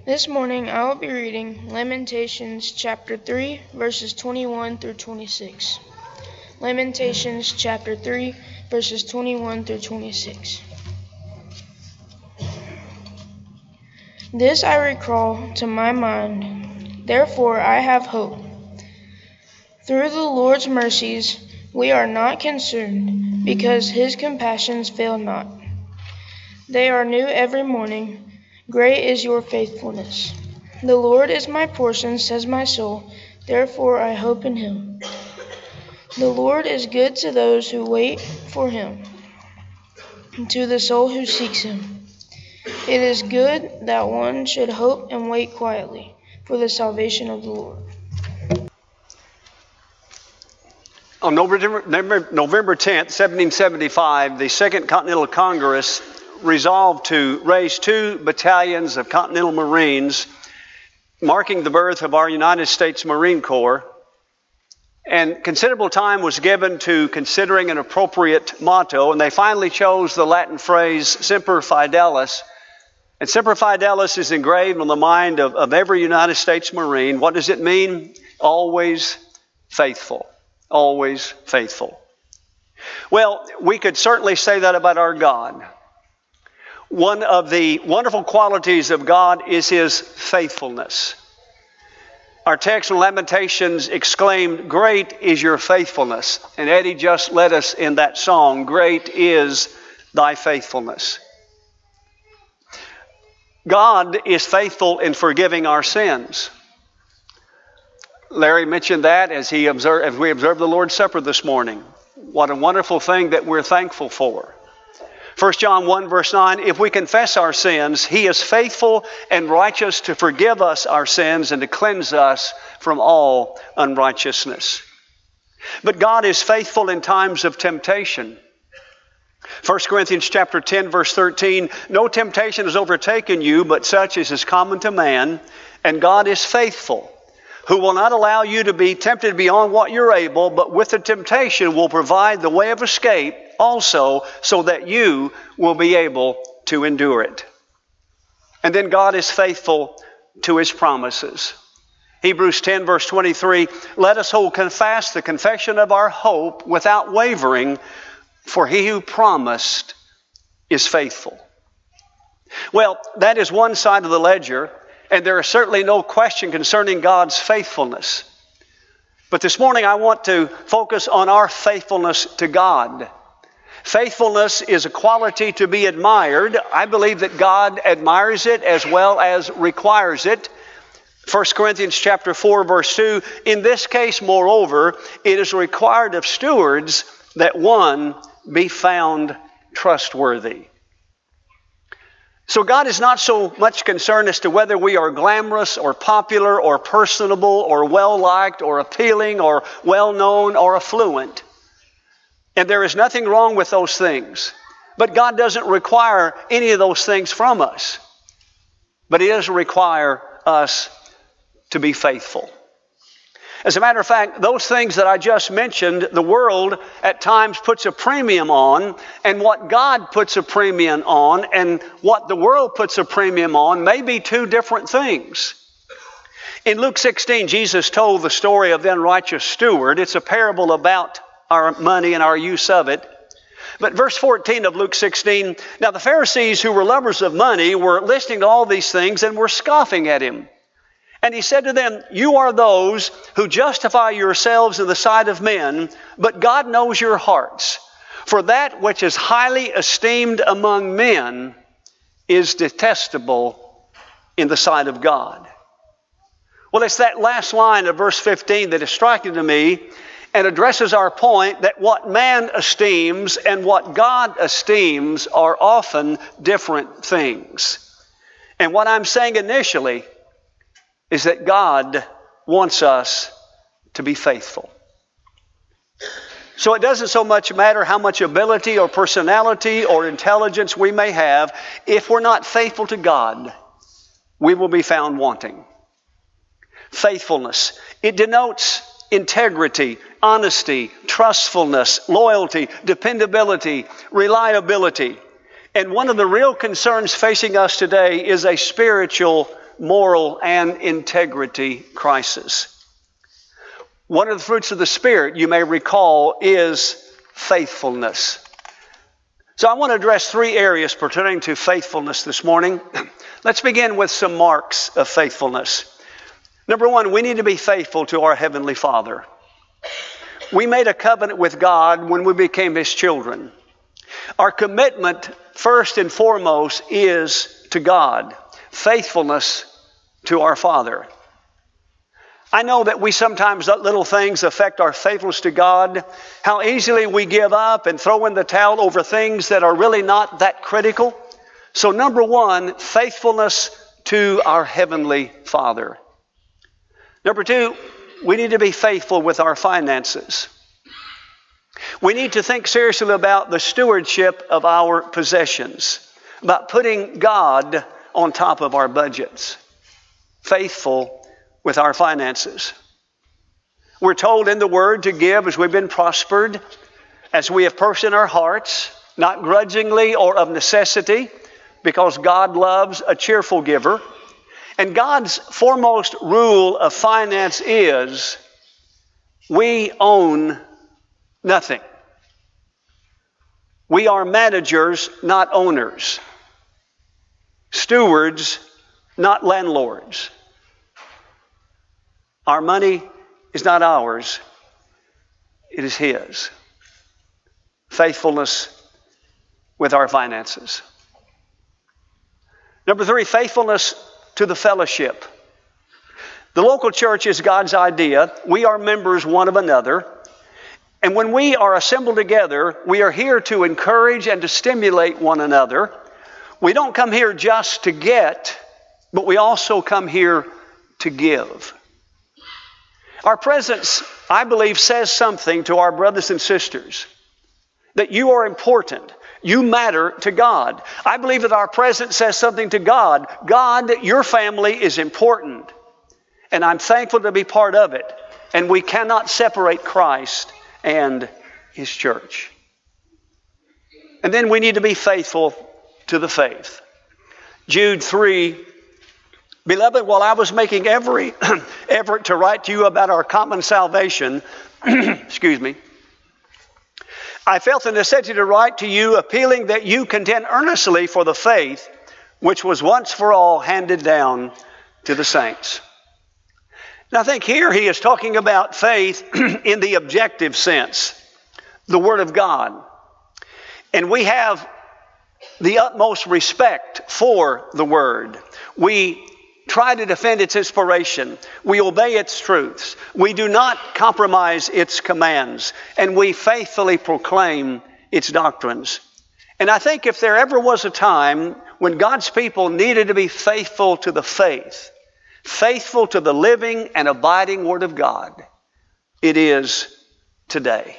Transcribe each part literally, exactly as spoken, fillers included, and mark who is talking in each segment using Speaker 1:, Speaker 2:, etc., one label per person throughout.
Speaker 1: This morning I will be reading Lamentations chapter three, verses twenty-one through twenty-six. Lamentations chapter three, verses twenty-one through twenty-six. This I recall to my mind, therefore I have hope. Through the Lord's mercies we are not consumed, because his compassions fail not. They are new every morning. Great is your faithfulness. The Lord is my portion, says my soul, therefore I hope in him. The Lord is good to those who wait for him, and to the soul who seeks him. It is good that one should hope and wait quietly for the salvation of the Lord.
Speaker 2: On November tenth, seventeen seventy-five, the Second Continental Congress resolved to raise two battalions of Continental Marines, marking the birth of our United States Marine Corps. And considerable time was given to considering an appropriate motto, and they finally chose the Latin phrase Semper Fidelis. And Semper Fidelis is engraved on the mind of, of every United States Marine. What does it mean? Always faithful. Always faithful. Well, we could certainly say that about our God. One of the wonderful qualities of God is his faithfulness. Our text in Lamentations exclaimed, "Great is your faithfulness." And Eddie just led us in that song, "Great is thy faithfulness." God is faithful in forgiving our sins. Larry mentioned that as he observed, as we observed the Lord's Supper this morning. What a wonderful thing that we're thankful for. First John one verse nine, if we confess our sins, he is faithful and righteous to forgive us our sins and to cleanse us from all unrighteousness. But God is faithful in times of temptation. First Corinthians chapter ten verse thirteen, no temptation has overtaken you, but such as is common to man, and God is faithful, who will not allow you to be tempted beyond what you're able, but with the temptation will provide the way of escape also, so that you will be able to endure it. And then God is faithful to his promises. Hebrews ten verse twenty-three, let us hold fast the confession of our hope without wavering, for he who promised is faithful. Well, that is one side of the ledger, and there is certainly no question concerning God's faithfulness. But this morning I want to focus on our faithfulness to God. Faithfulness is a quality to be admired. I believe that God admires it as well as requires it. First Corinthians chapter four verse two, in this case, moreover, it is required of stewards that one be found trustworthy. So God is not so much concerned as to whether we are glamorous or popular or personable or well-liked or appealing or well-known or affluent. And there is nothing wrong with those things. But God doesn't require any of those things from us. But he does require us to be faithful. As a matter of fact, those things that I just mentioned, the world at times puts a premium on, and what God puts a premium on and what the world puts a premium on may be two different things. In Luke sixteen, Jesus told the story of the unrighteous steward. It's a parable about our money and our use of it. But verse fourteen of Luke sixteen, now the Pharisees who were lovers of money were listening to all these things and were scoffing at him. And he said to them, you are those who justify yourselves in the sight of men, but God knows your hearts. For that which is highly esteemed among men is detestable in the sight of God. Well, it's that last line of verse fifteen that is striking to me and addresses our point that what man esteems and what God esteems are often different things. And what I'm saying initially is that God wants us to be faithful. So it doesn't so much matter how much ability or personality or intelligence we may have. If we're not faithful to God, we will be found wanting. Faithfulness. It denotes integrity, honesty, trustfulness, loyalty, dependability, reliability. And one of the real concerns facing us today is a spiritual moral and integrity crisis. One of the fruits of the Spirit, you may recall, is faithfulness. So I want to address three areas pertaining to faithfulness this morning. Let's begin with some marks of faithfulness. Number one, we need to be faithful to our Heavenly Father. We made a covenant with God when we became His children. Our commitment, first and foremost, is to God. Faithfulness to our Father. I know that we sometimes let little things affect our faithfulness to God, how easily we give up and throw in the towel over things that are really not that critical. So number one, faithfulness to our Heavenly Father. Number two, we need to be faithful with our finances. We need to think seriously about the stewardship of our possessions, about putting God on top of our budgets. Faithful with our finances. We're told in the Word to give as we've been prospered, as we have purposed in our hearts, not grudgingly or of necessity, because God loves a cheerful giver. And God's foremost rule of finance is, we own nothing. We are managers, not owners. Stewards, not landlords. Our money is not ours, it is His. Faithfulness with our finances. Number three, faithfulness to the fellowship. The local church is God's idea. We are members one of another. And when we are assembled together, we are here to encourage and to stimulate one another. We don't come here just to get, but we also come here to give. Our presence, I believe, says something to our brothers and sisters, that you are important. You matter to God. I believe that our presence says something to God. God, your family is important, and I'm thankful to be part of it. And we cannot separate Christ and His church. And then we need to be faithful to the faith. Jude three, beloved, while I was making every effort to write to you about our common salvation, excuse me, I felt the necessity to write to you, appealing that you contend earnestly for the faith which was once for all handed down to the saints. Now I think here he is talking about faith in the objective sense, the Word of God. And we have the utmost respect for the Word. We try to defend its inspiration. We obey its truths. We do not compromise its commands. And we faithfully proclaim its doctrines. And I think if there ever was a time when God's people needed to be faithful to the faith, faithful to the living and abiding Word of God, it is today.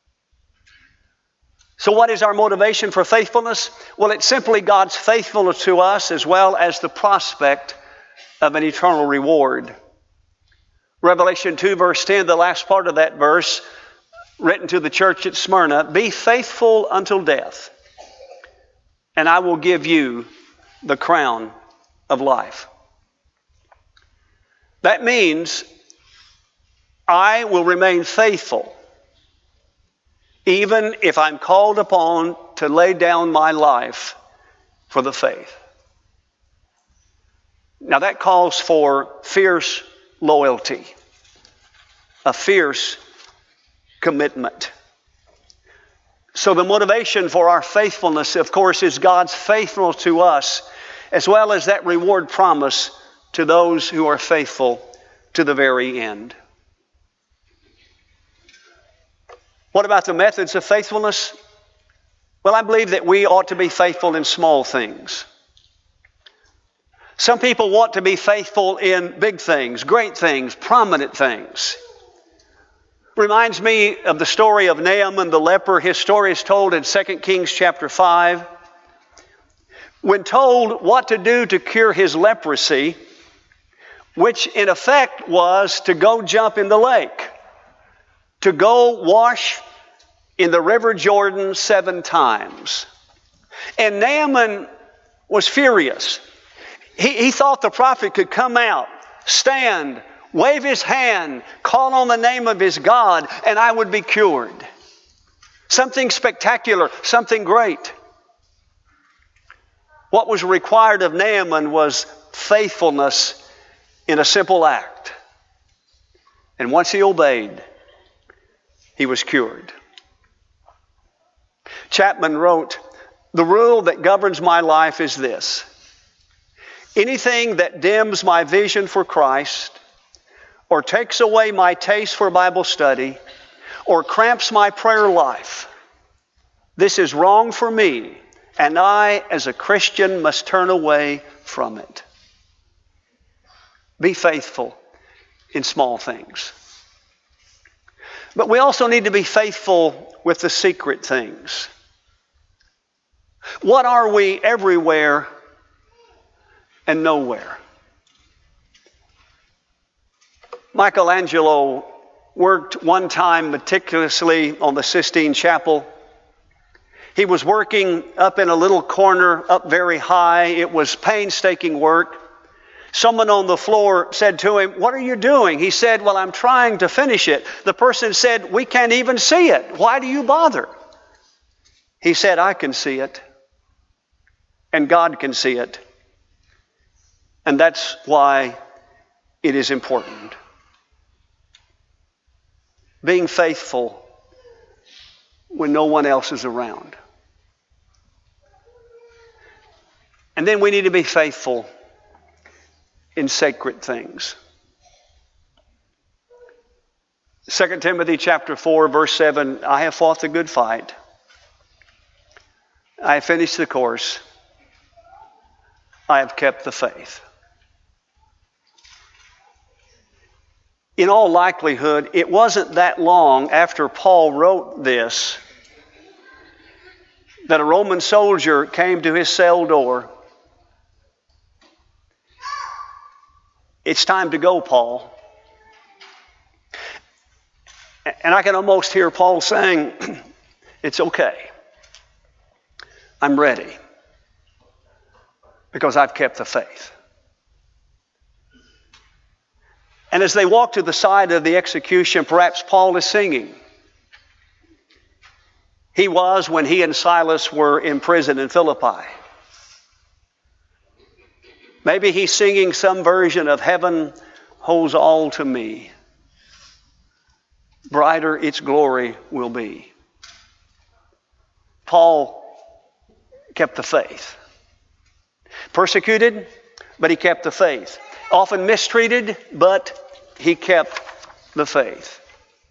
Speaker 2: So what is our motivation for faithfulness? Well, it's simply God's faithfulness to us as well as the prospect of an eternal reward. Revelation two verse ten, the last part of that verse, written to the church at Smyrna, be faithful until death, and I will give you the crown of life. That means I will remain faithful even if I'm called upon to lay down my life for the faith. Now that calls for fierce loyalty, a fierce commitment. So the motivation for our faithfulness, of course, is God's faithfulness to us, as well as that reward promise to those who are faithful to the very end. What about the methods of faithfulness? Well, I believe that we ought to be faithful in small things. Some people want to be faithful in big things, great things, prominent things. Reminds me of the story of Naaman the leper. His story is told in Second Kings chapter five. When told what to do to cure his leprosy, which in effect was to go jump in the lake, to go wash in the river Jordan seven times. And Naaman was furious. He, he thought the prophet could come out, stand, wave his hand, call on the name of his God, and I would be cured. Something spectacular, something great. What was required of Naaman was faithfulness in a simple act. And once he obeyed, he was cured. Chapman wrote, "The rule that governs my life is this. Anything that dims my vision for Christ, or takes away my taste for Bible study, or cramps my prayer life, this is wrong for me, and I, as a Christian, must turn away from it." Be faithful in small things. But we also need to be faithful with the secret things. What are we everywhere and nowhere? Michelangelo worked one time meticulously on the Sistine Chapel. He was working up in a little corner, up very high. It was painstaking work. Someone on the floor said to him, "What are you doing?" He said, "Well, I'm trying to finish it." The person said, "We can't even see it. Why do you bother?" He said, "I can see it, and God can see it. And that's why it is important." Being faithful when no one else is around. And then we need to be faithful in sacred things. Second Timothy chapter four, verse seven, "I have fought the good fight. I have finished the course. I have kept the faith." In all likelihood, it wasn't that long after Paul wrote this that a Roman soldier came to his cell door. "It's time to go, Paul." And I can almost hear Paul saying, "It's okay. I'm ready because I've kept the faith." And as they walk to the side of the execution, perhaps Paul is singing. He was when he and Silas were in prison in Philippi. Maybe he's singing some version of "Heaven Holds All to Me. Brighter its glory will be." Paul kept the faith. Persecuted, but he kept the faith. Often mistreated, but he kept the faith.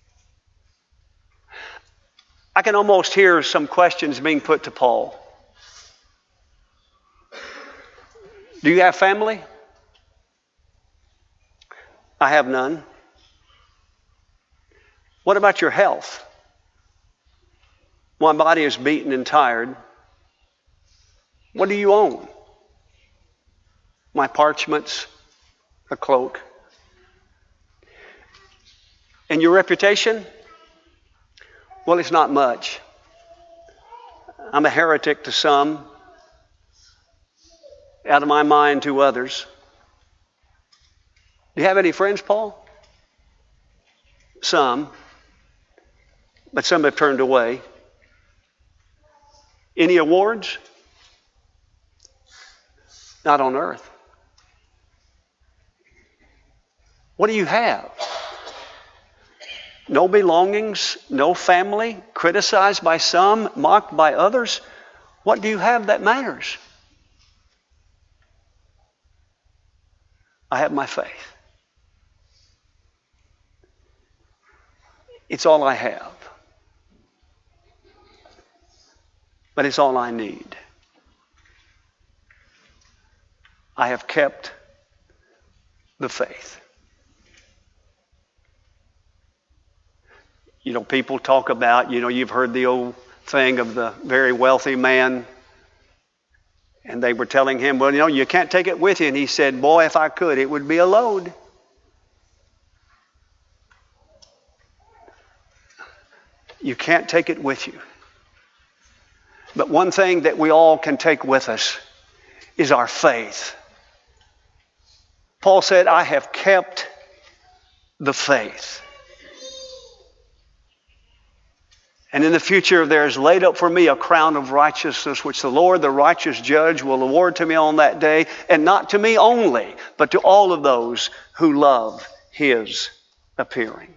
Speaker 2: I can almost hear some questions being put to Paul. Do you have family? I have none. What about your health? My body is beaten and tired. What do you own? My parchments, a cloak. And your reputation? Well, it's not much. I'm a heretic to some, out of my mind to others. Do you have any friends, Paul? Some, but some have turned away. Any awards? Not on earth. What do you have? No belongings, no family, criticized by some, mocked by others. What do you have that matters? I have my faith. It's all I have. But it's all I need. I have kept the faith. You know, people talk about, you know, you've heard the old thing of the very wealthy man. And they were telling him, well, you know, you can't take it with you. And he said, boy, if I could, it would be a load. You can't take it with you. But one thing that we all can take with us is our faith Paul said, I have kept the faith. And in the future there is laid up for me a crown of righteousness, which the Lord, the righteous judge, will award to me on that day, and not to me only, but to all of those who love his appearing.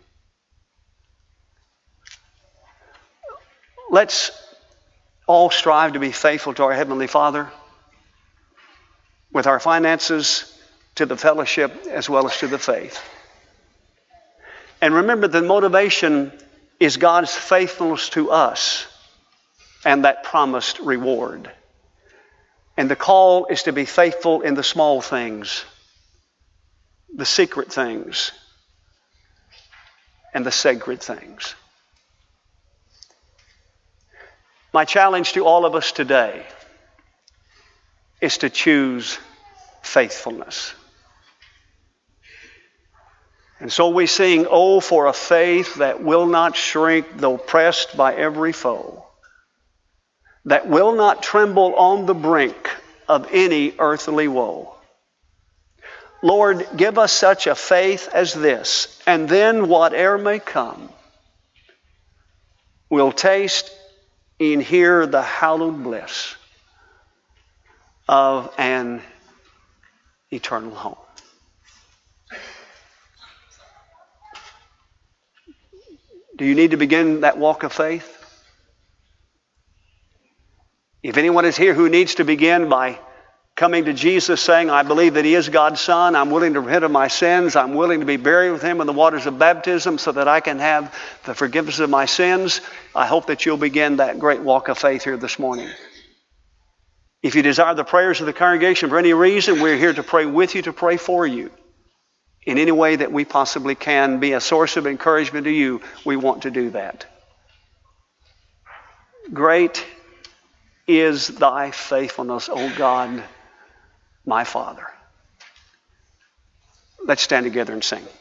Speaker 2: Let's all strive to be faithful to our Heavenly Father with our finances, to the fellowship, as well as to the faith. And remember, the motivation is God's faithfulness to us and that promised reward. And the call is to be faithful in the small things, the secret things, and the sacred things. My challenge to all of us today is to choose faithfulness. And so we sing, oh, for a faith that will not shrink though pressed by every foe, that will not tremble on the brink of any earthly woe. Lord, give us such a faith as this, and then whate'er may come, we'll taste and hear the hallowed bliss of an eternal home. Do you need to begin that walk of faith? If anyone is here who needs to begin by coming to Jesus saying, I believe that he is God's Son, I'm willing to repent of my sins, I'm willing to be buried with him in the waters of baptism so that I can have the forgiveness of my sins, I hope that you'll begin that great walk of faith here this morning. If you desire the prayers of the congregation for any reason, we're here to pray with you, to pray for you. In any way that we possibly can be a source of encouragement to you, we want to do that. Great is thy faithfulness, O God, my Father. Let's stand together and sing.